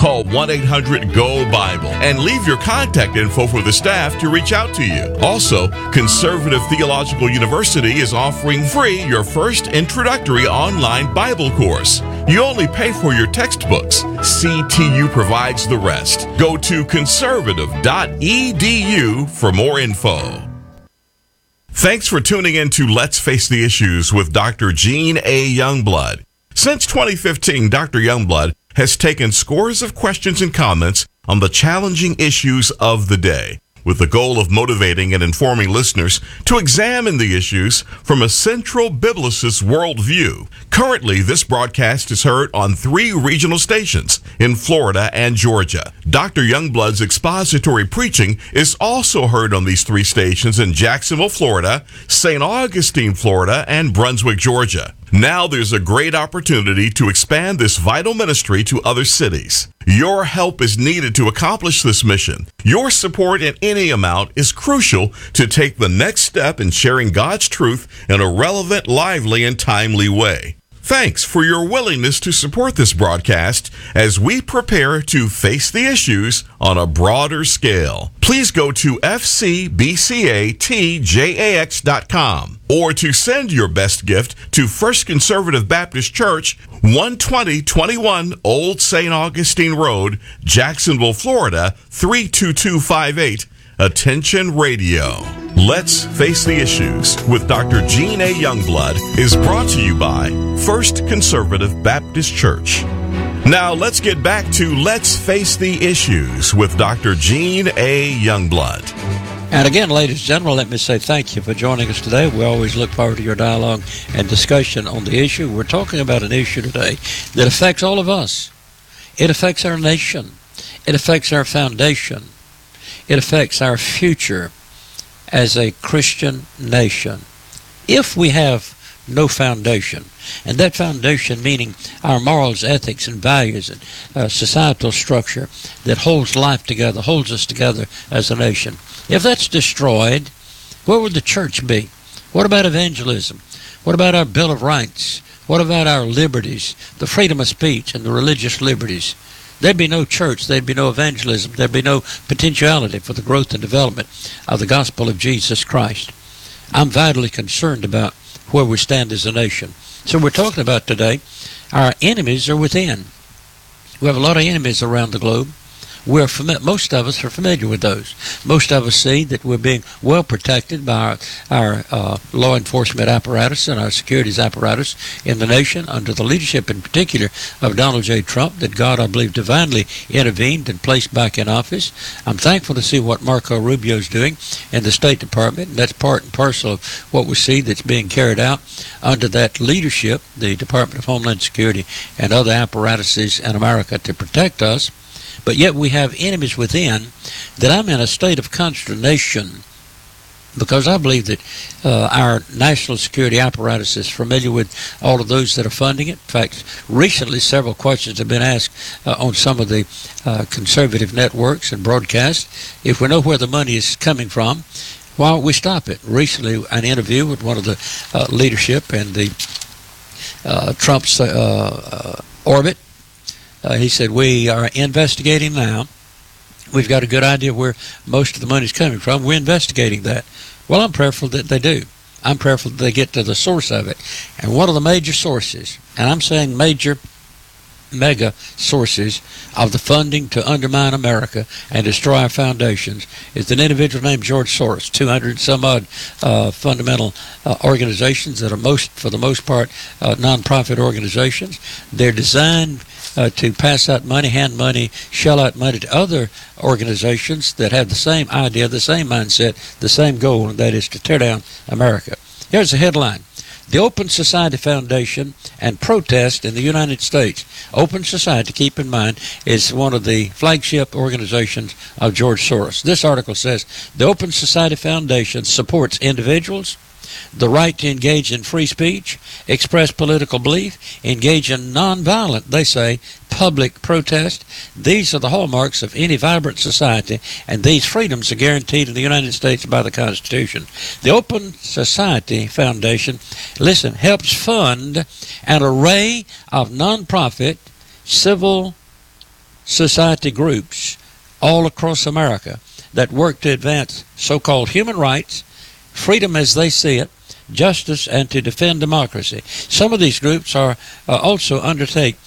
Call 1-800-GO-BIBLE and leave your contact info for the staff to reach out to you. Also, Conservative Theological University is offering free your first introductory online Bible course. You only pay for your textbooks. CTU provides the rest. Go to conservative.edu for more info. Thanks for tuning in to Let's Face the Issues with Dr. Gene A. Youngblood. Since 2015, Dr. Youngblood has taken scores of questions and comments on the challenging issues of the day, with the goal of motivating and informing listeners to examine the issues from a central biblicist worldview. Currently, this broadcast is heard on 3 regional stations in Florida and Georgia. Dr. Youngblood's expository preaching is also heard on these 3 stations in Jacksonville, Florida, St. Augustine, Florida, and Brunswick, Georgia. Now there's a great opportunity to expand this vital ministry to other cities. Your help is needed to accomplish this mission. Your support in any amount is crucial to take the next step in sharing God's truth in a relevant, lively, and timely way. Thanks for your willingness to support this broadcast as we prepare to face the issues on a broader scale. Please go to fcbcatjax.com or to send your best gift to First Conservative Baptist Church, 12021 Old St. Augustine Road, Jacksonville, Florida, 32258. Attention Radio. Let's Face the Issues with Dr. Gene A. Youngblood is brought to you by First Conservative Baptist Church. Now let's get back to Let's Face the Issues with Dr. Gene A. Youngblood. And again, ladies and gentlemen, let me say thank you for joining us today. We always look forward to your dialogue and discussion on the issue. We're talking about an issue today that affects all of us. It affects our nation. It affects our foundation. It affects our future as a Christian nation. If we have no foundation, and that foundation meaning our morals, ethics, and values, and societal structure that holds life together, holds us together as a nation, if that's destroyed, where would the church be? What about evangelism? What about our Bill of Rights? What about our liberties, the freedom of speech, and the religious liberties? There'd be no church, there'd be no evangelism, there'd be no potentiality for the growth and development of the gospel of Jesus Christ. I'm vitally concerned about where we stand as a nation. So we're talking about today, our enemies are within. We have a lot of enemies around the globe. Most of us are familiar with those. Most of us see that we're being well protected by our law enforcement apparatus and our securities apparatus in the nation under the leadership in particular of Donald J. Trump, that God, I believe, divinely intervened and placed back in office. I'm thankful to see what Marco Rubio is doing in the State Department. And that's part and parcel of what we see that's being carried out under that leadership, the Department of Homeland Security and other apparatuses in America to protect us. But yet we have enemies within that I'm in a state of consternation because I believe that our national security apparatus is familiar with all of those that are funding it. In fact, recently several questions have been asked on some of the conservative networks and broadcasts. If we know where the money is coming from, why don't we stop it? Recently, an interview with one of the leadership in the Trump's orbit, he said, we are investigating now. We've got a good idea where most of the money is coming from. We're investigating that. Well, I'm prayerful that they do. I'm prayerful that they get to the source of it. And one of the major sources, and I'm saying major, mega sources of the funding to undermine America and destroy our foundations is an individual named George Soros. 200 some odd fundamental organizations that are for the most part nonprofit organizations. They're designed to pass out money, hand money, shell out money to other organizations that have the same idea, the same mindset, the same goal, and that is to tear down America. Here's the headline. The Open Society Foundation and protest in the United States. Open Society, keep in mind, is one of the flagship organizations of George Soros. This article says, the Open Society Foundation supports individuals, the right to engage in free speech, express political belief, engage in nonviolent, they say, public protest. These are the hallmarks of any vibrant society, and these freedoms are guaranteed in the United States by the Constitution. The Open Society Foundation, listen, helps fund an array of nonprofit, civil society groups all across America that work to advance so-called human rights, freedom as they see it, justice, and to defend democracy. Some of these groups are also undertake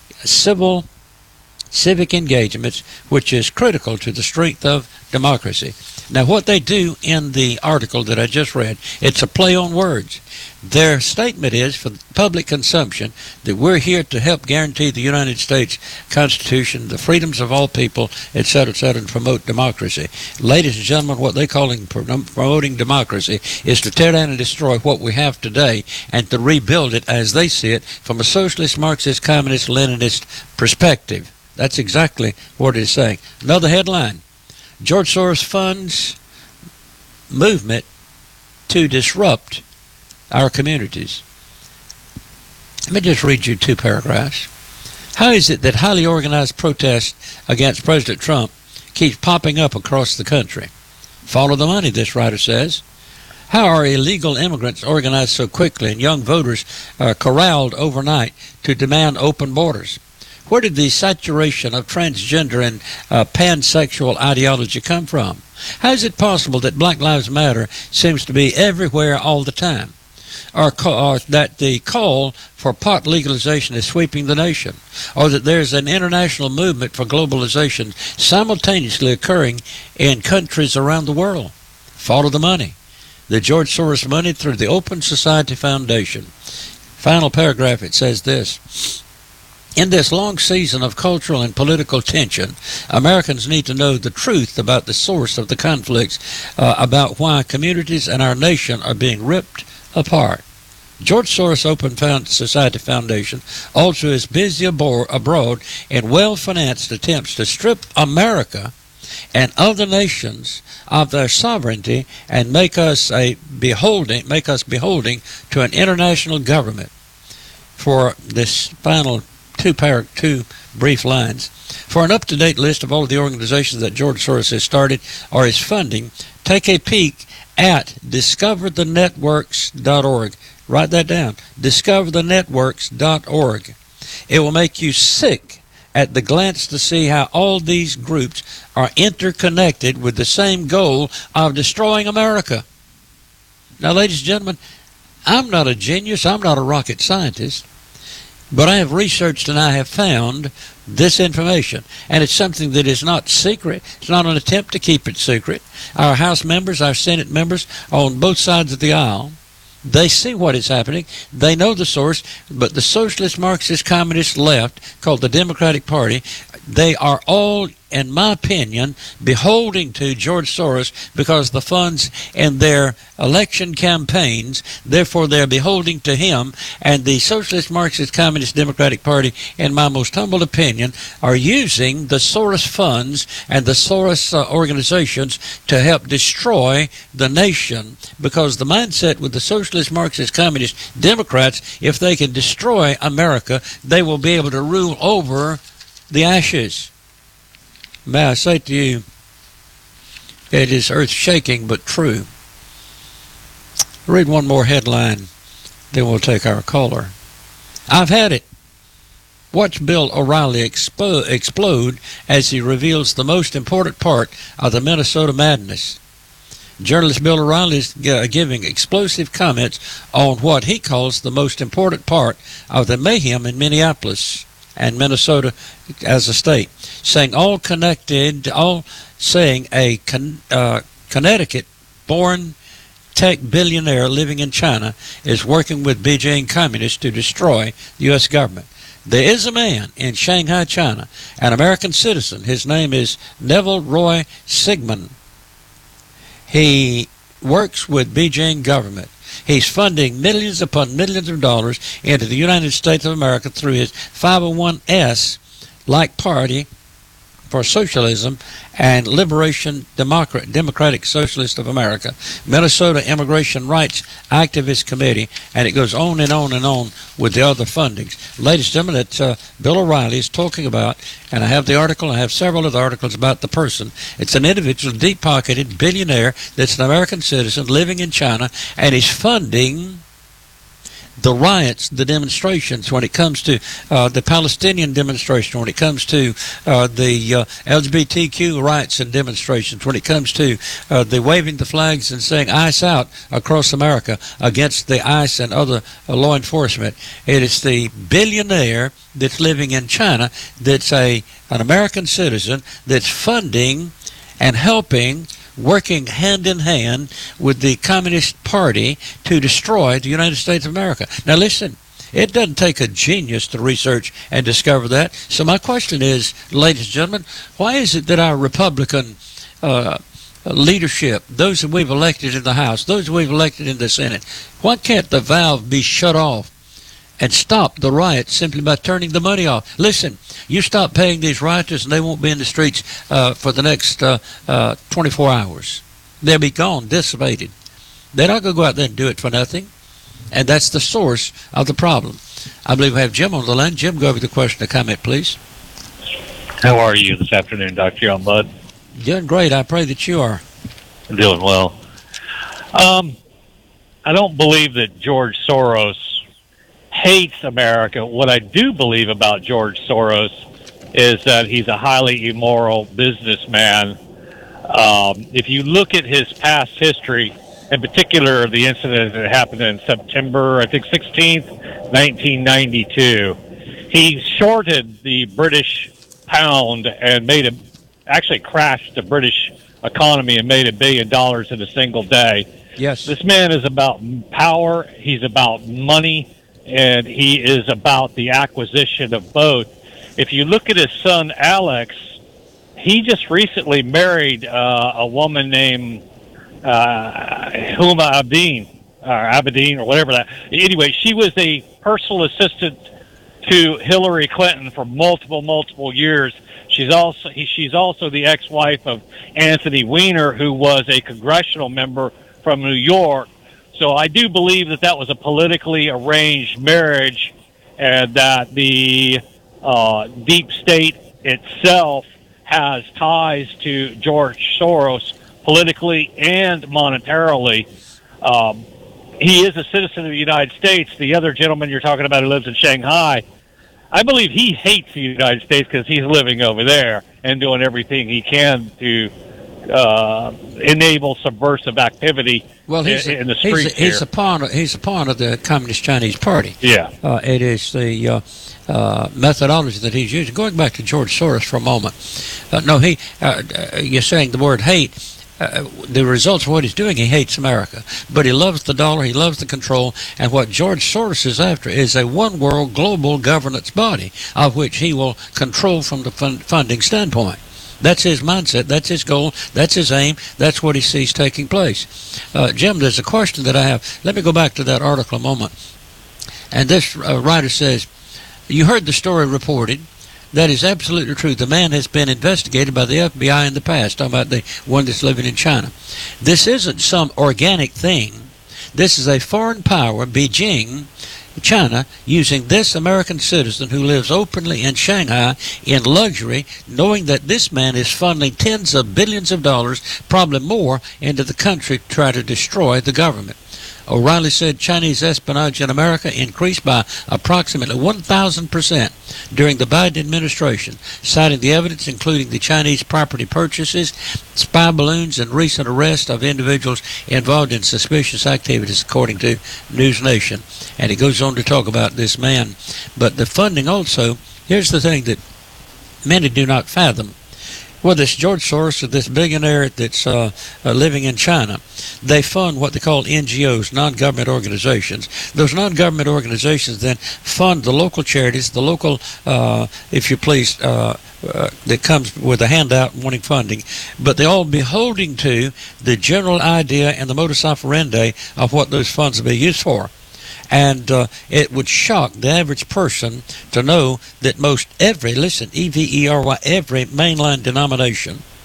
civic engagements, which is critical to the strength of democracy. Now, what they do in the article that I just read, it's a play on words. Their statement is, for public consumption, that we're here to help guarantee the United States Constitution, the freedoms of all people, etc., and promote democracy. Ladies and gentlemen, what they're calling promoting democracy is to tear down and destroy what we have today and to rebuild it as they see it from a socialist, Marxist, communist, Leninist perspective. That's exactly what it is saying. Another headline: George Soros funds movement to disrupt our communities. Let me just read you 2 paragraphs. How is it that highly organized protest against President Trump keeps popping up across the country? Follow the money, this writer says. How are illegal immigrants organized so quickly and young voters corralled overnight to demand open borders? Where did the saturation of transgender and pansexual ideology come from? How is it possible that Black Lives Matter seems to be everywhere all the time? Or that the call for pot legalization is sweeping the nation? Or that there's an international movement for globalization simultaneously occurring in countries around the world? Follow the money. The George Soros money through the Open Society Foundation. Final paragraph, it says this: in this long season of cultural and political tension, Americans need to know the truth about the source of the conflicts, about why communities and our nation are being ripped apart. George Soros Open Society Foundation also is busy abroad in well-financed attempts to strip America and other nations of their sovereignty and make us beholding to an international government. For this final two brief lines. For an up-to-date list of all of the organizations that George Soros has started or is funding, take a peek at discoverthenetworks.org. Write that down, discoverthenetworks.org. It will make you sick at the glance to see how all these groups are interconnected with the same goal of destroying America. Now, ladies and gentlemen, I'm not a genius, I'm not a rocket scientist, but I have researched and I have found this information, and it's something that is not secret. It's not an attempt to keep it secret. Our House members, our Senate members on both sides of the aisle, they see what is happening. They know the source, but the socialist, Marxist, communist left, called the Democratic Party, they are all, in my opinion, beholding to George Soros because the funds in their election campaigns, therefore they're beholding to him. And the Socialist, Marxist, Communist, Democratic Party, in my most humble opinion, are using the Soros funds and the Soros organizations to help destroy the nation, because the mindset with the Socialist, Marxist, Communist, Democrats, if they can destroy America, they will be able to rule over the ashes. May I say to you, it is earth-shaking but true. Read one more headline, then we'll take our caller. I've had it. Watch Bill O'Reilly explode as he reveals the most important part of the Minnesota madness. Journalist Bill O'Reilly is giving explosive comments on what he calls the most important part of the mayhem in Minneapolis and Minnesota as a state, saying a Connecticut-born tech billionaire living in China is working with Beijing communists to destroy the U.S. government. There is a man in Shanghai, China, an American citizen. His name is Neville Roy Sigmund. He works with Beijing government. He's funding millions upon millions of dollars into the United States of America through his 501s-like Party for Socialism and Liberation Democratic Socialist of America, Minnesota Immigration Rights Activist Committee, and it goes on and on and on with the other fundings. Ladies and gentlemen, that Bill O'Reilly is talking about, and I have the article, I have several other articles about the person. It's an individual, deep-pocketed billionaire that's an American citizen living in China, and he's funding the riots, the demonstrations, when it comes to the Palestinian demonstration, when it comes to the LGBTQ rights and demonstrations, when it comes to the waving the flags and saying ICE out across America against the ICE and other law enforcement. It is the billionaire that's living in China that's an American citizen that's funding and helping, working hand in hand with the Communist Party to destroy the United States of America. Now listen, it doesn't take a genius to research and discover that. So my question is, ladies and gentlemen, why is it that our Republican leadership, those that we've elected in the House, those that we've elected in the Senate, why can't the valve be shut off and stop the riots simply by turning the money off? Listen, you stop paying these rioters and they won't be in the streets for the next 24 hours. They'll be gone, dissipated. They're not going to go out there and do it for nothing. And that's the source of the problem. I believe we have Jim on the line. Jim, go over the question or comment, please. How are you this afternoon, Dr. Youngblood? Doing great. I pray that you are. Doing well. I don't believe that George Soros hates America. What I do believe about George Soros is that he's a highly immoral businessman. If you look at his past history, in particular the incident that happened in September, I think 16th, 1992, he shorted the British pound and actually crashed the British economy and made $1 billion in a single day. Yes. This man is about power, he's about money, and he is about the acquisition of both. If you look at his son, Alex, he just recently married a woman named Huma Abedin, or whatever that. Anyway, she was a personal assistant to Hillary Clinton for multiple years. She's also the ex-wife of Anthony Weiner, who was a congressional member from New York. So I do believe that that was a politically arranged marriage, and that the deep state itself has ties to George Soros politically and monetarily. He is a citizen of the United States. The other gentleman you're talking about who lives in Shanghai, I believe he hates the United States because he's living over there and doing everything he can to enable subversive activity in the streets. He's a pawn of the Communist Chinese Party. Yeah. It is the methodology that he's using. Going back to George Soros for a moment. You're saying the word hate. The results of what he's doing, he hates America. But he loves the dollar, he loves the control, and what George Soros is after is a one-world global governance body of which he will control from the funding standpoint. That's his mindset, that's his goal, that's his aim, that's what he sees taking place. Jim, there's a question that I have. Let me go back to that article a moment. And this writer says, you heard the story reported. That is absolutely true. The man has been investigated by the FBI in the past, talking about the one that's living in China. This isn't some organic thing. This is a foreign power, Beijing, China, using this American citizen who lives openly in Shanghai in luxury, knowing that this man is funneling tens of billions of dollars, probably more, into the country to try to destroy the government. O'Reilly said Chinese espionage in America increased by approximately 1,000% during the Biden administration, citing the evidence including the Chinese property purchases, spy balloons, and recent arrest of individuals involved in suspicious activities, according to News Nation. And he goes on to talk about this man. But the funding also, here's the thing that many do not fathom. Whether it's George Soros or this billionaire that's living in China, they fund what they call NGOs, non-government organizations. Those non-government organizations then fund the local charities, the local, if you please, that comes with a handout wanting funding, but they all beholding to the general idea and the modus operandi of what those funds will be used for. And it would shock the average person to know that most every, listen, EVERY, every mainline denomination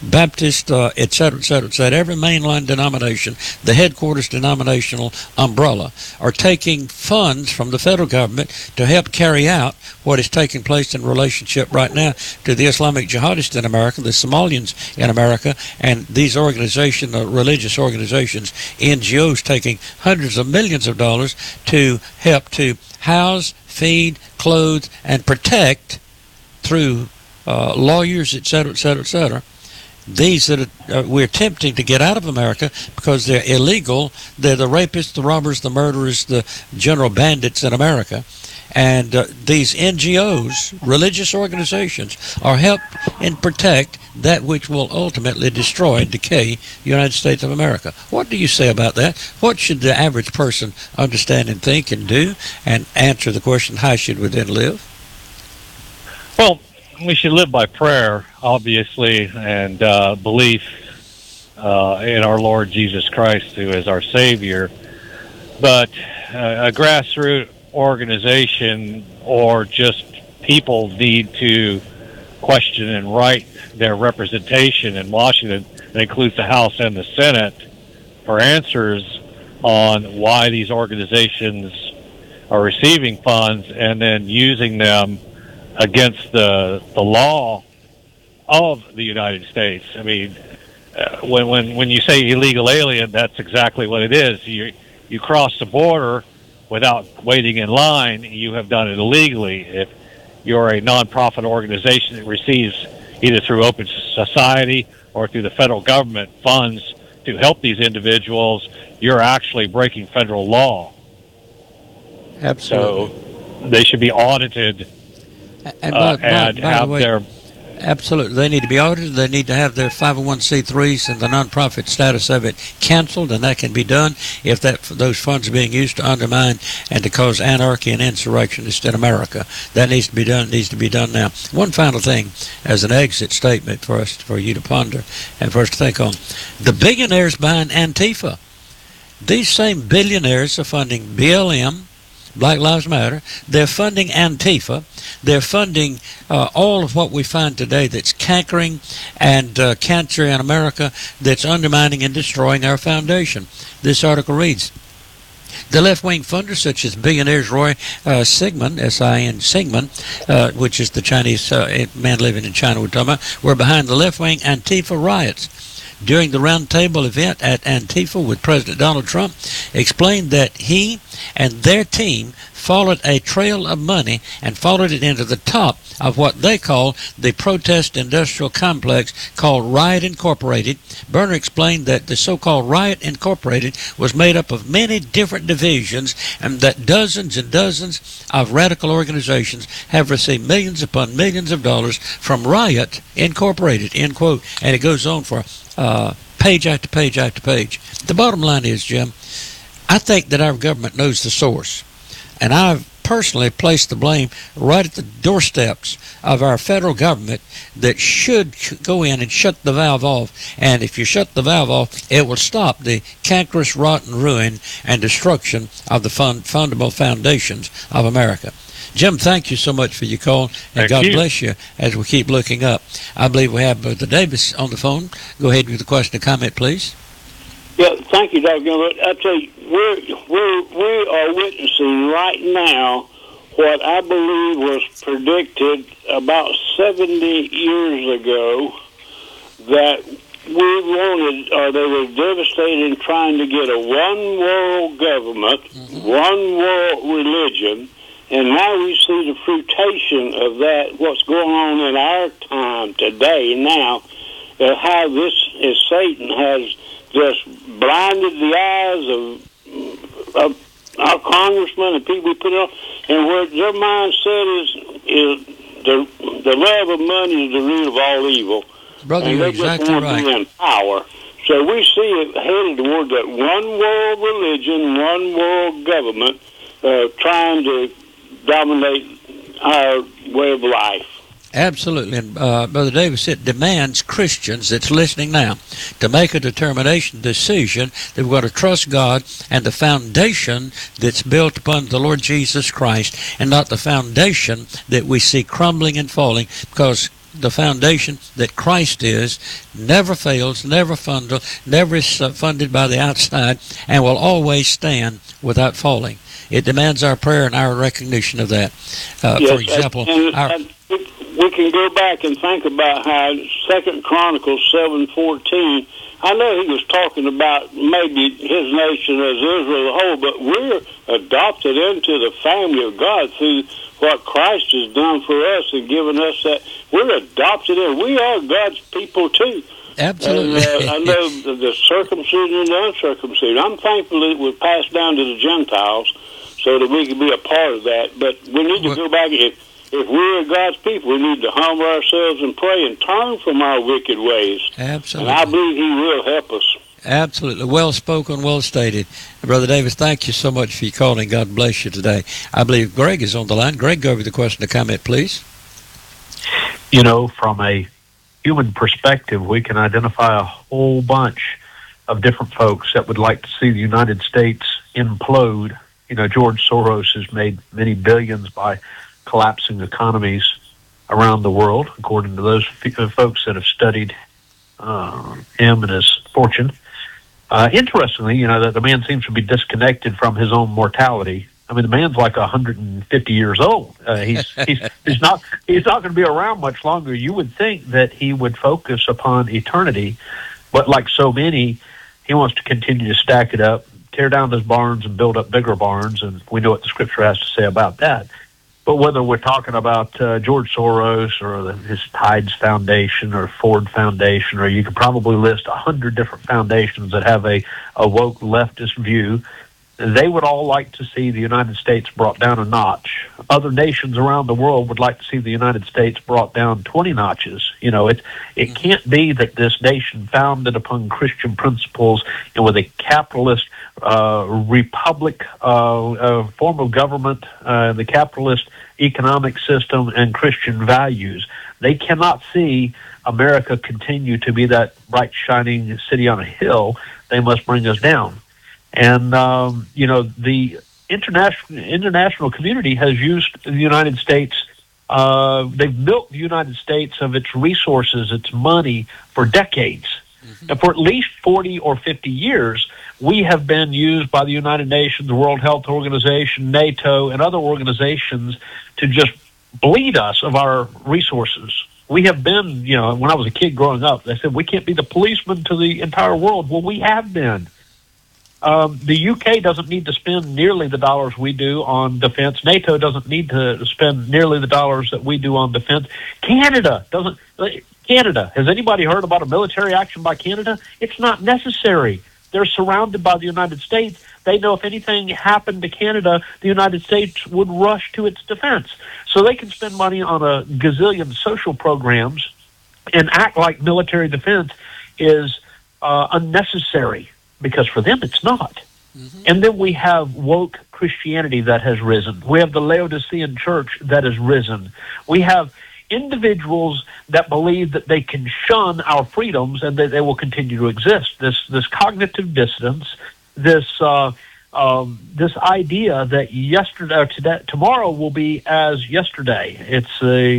Baptist, et cetera, et cetera, et cetera, every mainline denomination, the headquarters denominational umbrella, are taking funds from the federal government to help carry out what is taking place in relationship right now to the Islamic jihadists in America, the Somalians in America, and these organizations, religious organizations, NGOs, taking hundreds of millions of dollars to help to house, feed, clothe, and protect through lawyers, et cetera, et cetera, et cetera. These that we're attempting to get out of America because they're illegal. They're the rapists, the robbers, the murderers, the general bandits in America. And these NGOs, religious organizations, are help and protect that which will ultimately destroy and decay the United States of America. What do you say about that? What should the average person understand and think and do? And answer the question, how should we then live? Well, we should live by prayer, obviously, and belief in our Lord Jesus Christ, who is our Savior. But a grassroots organization or just people need to question and write their representation in Washington, that includes the House and the Senate, for answers on why these organizations are receiving funds and then using them against the law of the United States. I mean, when you say illegal alien, that's exactly what it is. You cross the border without waiting in line, you have done it illegally. If you're a nonprofit organization that receives either through Open Society or through the federal government funds to help these individuals, you're actually breaking federal law. Absolutely. So they should be audited. And by have the way, their absolutely, they need to be audited. They need to have their 501c3s and the nonprofit status of it canceled, and that can be done if those funds are being used to undermine and to cause anarchy and insurrectionists in America. That needs to be done. It needs to be done now. One final thing, as an exit statement for you to ponder and for us to think on: the billionaires behind Antifa. These same billionaires are funding BLM, Black Lives Matter. They're funding Antifa. They're funding all of what we find today that's cankering and cancer in America, that's undermining and destroying our foundation. This article reads, the left-wing funders, such as billionaires Roy Sigmund, S-I-N Sigmund, which is the Chinese man living in China we're talking about, were behind the left-wing Antifa riots. During the roundtable event at Antifa with President Donald Trump, explained that he and their team followed a trail of money and followed it into the top of what they call the protest industrial complex called Riot Incorporated. Berner explained that the so-called Riot Incorporated was made up of many different divisions, and that dozens and dozens of radical organizations have received millions upon millions of dollars from Riot Incorporated, end quote. And it goes on for page after page after page. The bottom line is, Jim, I think that our government knows the source. And I've personally placed the blame right at the doorsteps of our federal government that should go in and shut the valve off. And if you shut the valve off, it will stop the cankerous, rotten ruin and destruction of the fundamental foundations of America. Jim, thank you so much for your call, and God bless you as we keep looking up. I believe we have Brother Davis on the phone. Go ahead with the question or comment, please. Yeah, thank you, Dr. Gilbert. I tell you, we are witnessing right now what I believe was predicted about 70 years ago, that we wanted, or they were devastated in trying to get a one-world government, one-world religion, and now we see the fruition of that, what's going on in our time today now, how this is Satan has just blinded the eyes of our congressmen and people we put on, and where their mindset is the love of money is the root of all evil. Brother, and you're they exactly just want to be in power. So we see it headed toward that one world religion, one world government, trying to dominate our way of life. Absolutely. And Brother Davis, it demands Christians that's listening now to make a decision that we're going to trust God and the foundation that's built upon the Lord Jesus Christ, and not the foundation that we see crumbling and falling, because the foundation that Christ is never fails, never is funded by the outside, and will always stand without falling. It demands our prayer and our recognition of that. For example, we can go back and think about how 2 Chronicles 7:14. I know he was talking about maybe his nation as Israel as a whole, but we're adopted into the family of God through what Christ has done for us and given us that. We're adopted in. We are God's people too. Absolutely. And, I know the circumcision and the uncircumcision. I'm thankful that it was passed down to the Gentiles so that we can be a part of that. But we need to go back. If we're God's people, we need to humble ourselves and pray and turn from our wicked ways. Absolutely. And I believe He will help us. Absolutely. Well spoken, well stated. Brother Davis, thank you so much for your calling. God bless you today. I believe Greg is on the line. Greg, go over the question or comment, please. You know, from a human perspective, we can identify a whole bunch of different folks that would like to see the United States implode. You know, George Soros has made many billions by collapsing economies around the world, according to those folks that have studied him and his fortune. Interestingly, you know, that the man seems to be disconnected from his own mortality. I mean, the man's like 150 years old. He's not going to be around much longer. You would think that he would focus upon eternity, but like so many, he wants to continue to stack it up, tear down those barns and build up bigger barns, and we know what the Scripture has to say about that. But whether we're talking about George Soros or his Tides Foundation or Ford Foundation, or you could probably list 100 different foundations that have a woke leftist view, they would all like to see the United States brought down a notch. Other nations around the world would like to see the United States brought down 20 notches. You know, it can't be that this nation founded upon Christian principles and with a capitalist republic form of government, the capitalist economic system and Christian values. They cannot see America continue to be that bright, shining city on a hill. They must bring us down. And, you know, the international community has used the United States. They've milked the United States of its resources, its money, for decades. Mm-hmm. And for at least 40 or 50 years, we have been used by the United Nations, the World Health Organization, NATO, and other organizations to just bleed us of our resources. We have been, you know, when I was a kid growing up, they said we can't be the policeman to the entire world. Well, we have been. The UK doesn't need to spend nearly the dollars we do on defense. NATO doesn't need to spend nearly the dollars that we do on defense. Canada doesn't. Canada, has anybody heard about a military action by Canada? It's not necessary. They're surrounded by the United States. They know if anything happened to Canada, the United States would rush to its defense. So they can spend money on a gazillion social programs and act like military defense is unnecessary, because for them it's not. Mm-hmm. And then we have woke Christianity that has risen. We have the Laodicean church that has risen. We have individuals that believe that they can shun our freedoms and that they will continue to exist. This cognitive dissonance, this idea that yesterday or today, tomorrow will be as yesterday. It's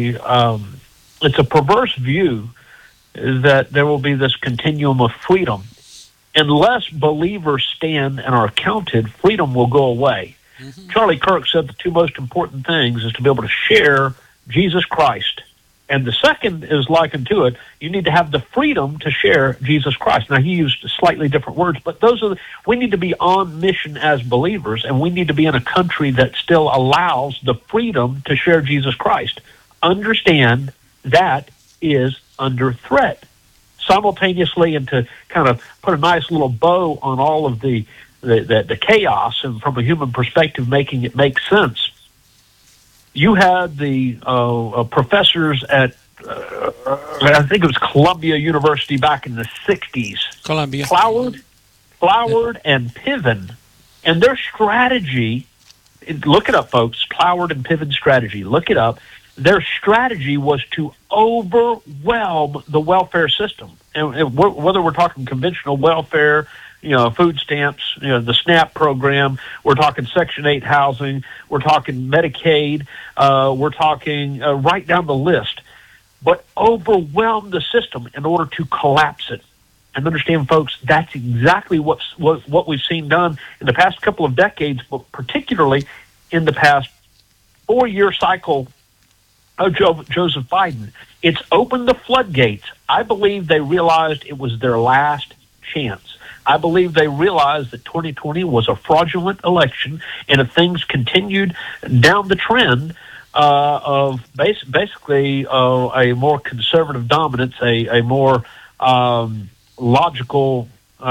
a perverse view that there will be this continuum of freedom. Unless believers stand and are counted, freedom will go away. Mm-hmm. Charlie Kirk said the two most important things is to be able to share Jesus Christ. And the second is likened to it. You need to have the freedom to share Jesus Christ. Now, he used slightly different words, but we need to be on mission as believers, and we need to be in a country that still allows the freedom to share Jesus Christ. Understand that is under threat. Simultaneously, and to kind of put a nice little bow on all of the chaos, and from a human perspective, making it make sense. You had the professors at, I think it was Columbia University back in the 60s. Columbia. Ploward and Piven. And their strategy, look it up, folks, Ploward and Piven strategy, look it up. Their strategy was to overwhelm the welfare system. And whether we're talking conventional welfare, you know, food stamps, you know, the SNAP program, we're talking Section 8 housing, we're talking Medicaid, we're talking right down the list. but overwhelm the system in order to collapse it. And understand, folks, that's exactly what we've seen done in the past couple of decades, but particularly in the past 4-year cycle of Joseph Biden. It's opened the floodgates. I believe they realized it was their last chance. I believe they realized that 2020 was a fraudulent election, and if things continued down the trend of basically a more conservative dominance, a more logical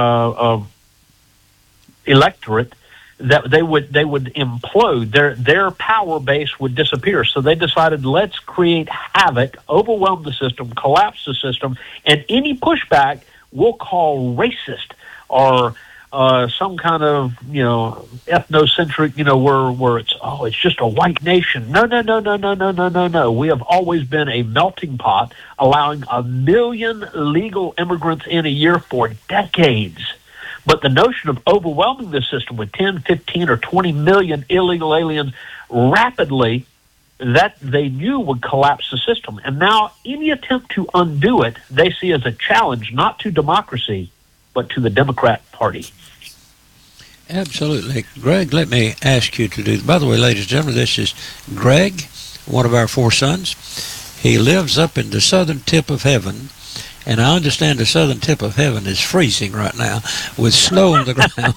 electorate, that they would implode. Their power base would disappear. So they decided, let's create havoc, overwhelm the system, collapse the system, and any pushback we'll call racist or some kind of ethnocentric, where it's just a white nation. No. We have always been a melting pot, allowing 1 million legal immigrants in a year for decades. But the notion of overwhelming the system with 10, 15, or 20 million illegal aliens rapidly, that they knew would collapse the system. And now any attempt to undo it, they see as a challenge not to democracy, but to the Democrat Party. Absolutely. Greg, let me ask you to do, by the way, ladies and gentlemen, this is Greg, one of our 4 sons. He lives up in the southern tip of heaven, and I understand the southern tip of heaven is freezing right now with snow on the ground.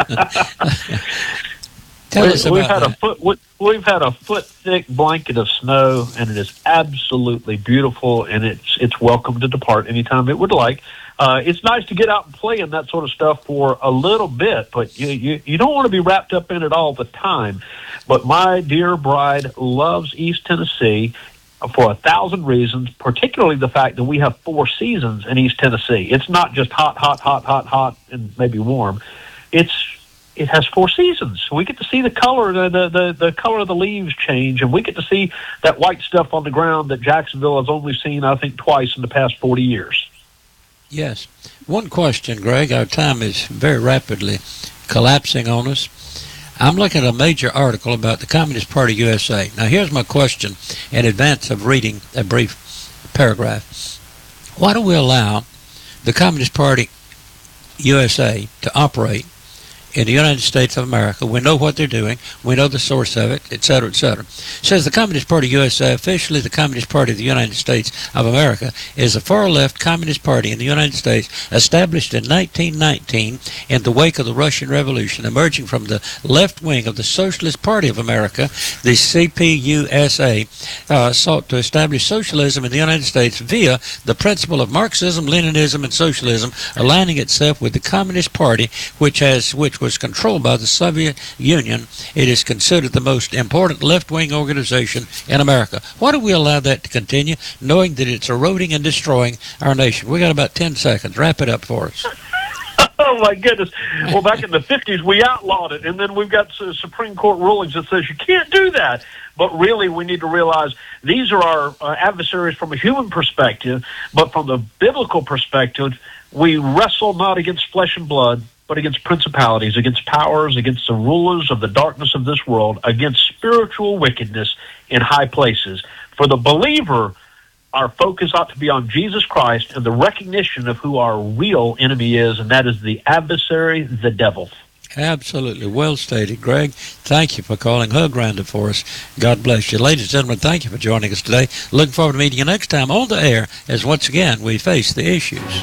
Tell us about that. We've had a foot thick blanket of snow, and it is absolutely beautiful, and it's welcome to depart anytime it would like. It's nice to get out and play in that sort of stuff for a little bit, but you don't want to be wrapped up in it all the time. But my dear bride loves East Tennessee for 1,000 reasons, particularly the fact that we have 4 seasons in East Tennessee. It's not just hot, and maybe warm. It has 4 seasons. We get to see the color, the color of the leaves change, and we get to see that white stuff on the ground that Jacksonville has only seen, I think, twice in the past 40 years. Yes. One question, Greg. Our time is very rapidly collapsing on us. I'm looking at a major article about the Communist Party USA. Now, here's my question in advance of reading a brief paragraph. Why do we allow the Communist Party USA to operate in the United States of America? We know what they're doing. We know the source of it, et cetera, et cetera. It says the Communist Party USA, officially the Communist Party of the United States of America, is a far-left Communist Party in the United States established in 1919 in the wake of the Russian Revolution, emerging from the left wing of the Socialist Party of America. The CPUSA sought to establish socialism in the United States via the principle of Marxism, Leninism, and socialism, aligning itself with the Communist Party, which was controlled by the Soviet Union. It is considered the most important left-wing organization in America. Why do we allow that to continue, knowing that it's eroding and destroying our nation? We got about 10 seconds. Wrap it up for us. Oh, my goodness. Well, back in the 50s, we outlawed it, and then we've got Supreme Court rulings that says you can't do that. But really, we need to realize these are our adversaries from a human perspective, but from the biblical perspective, we wrestle not against flesh and blood, but against principalities, against powers, against the rulers of the darkness of this world, against spiritual wickedness in high places. For the believer, our focus ought to be on Jesus Christ and the recognition of who our real enemy is, and that is the adversary, the devil. Absolutely. Well stated, Greg. Thank you for calling Hug Randall for us. God bless you. Ladies and gentlemen, thank you for joining us today. Looking forward to meeting you next time on the air as once again we face the issues.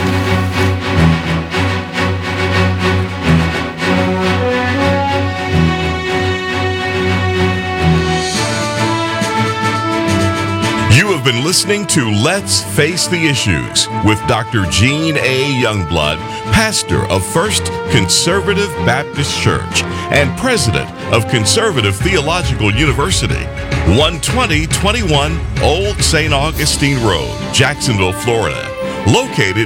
You have been listening to Let's Face the Issues with Dr. Gene A. Youngblood, pastor of First Conservative Baptist Church and president of Conservative Theological University, 12021 Old St. Augustine Road, Jacksonville, Florida, located